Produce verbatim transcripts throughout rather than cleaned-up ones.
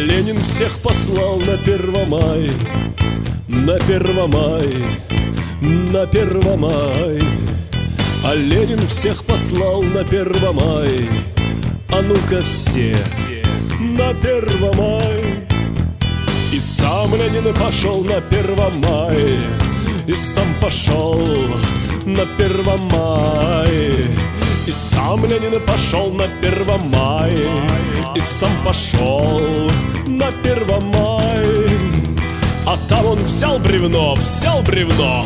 Ленин всех послал на Первомай, на Первомай, на Первомай. А Ленин всех послал на Первомай. А ну-ка все на Первомай. И сам Ленин пошел на Первомай, и сам пошел на Первомай. И сам Ленин пошел на Первомай, и сам пошел на Первомай. А там он взял бревно, взял бревно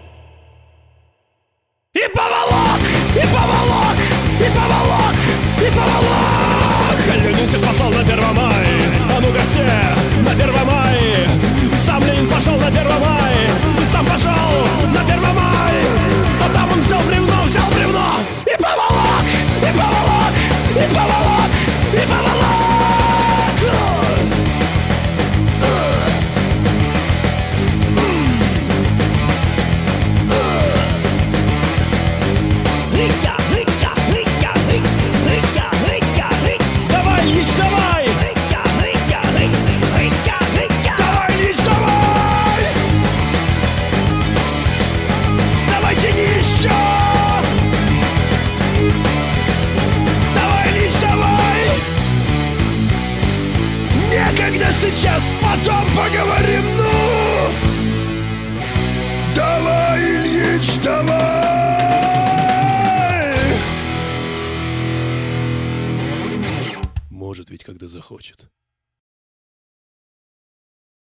и поволок, и поволок, и поволок, и поволок. Ленин всех послал на Первомай. А ну-ка все на Первомай. Сам Ленин пошел на Первомай, и сам пошел на Первомай. А там он взял бревно, взял бревно и поволок, и поволок, и поволок, и поволок. Сейчас, потом поговорим, ну! Давай, Ильич, давай! Может ведь, когда захочет.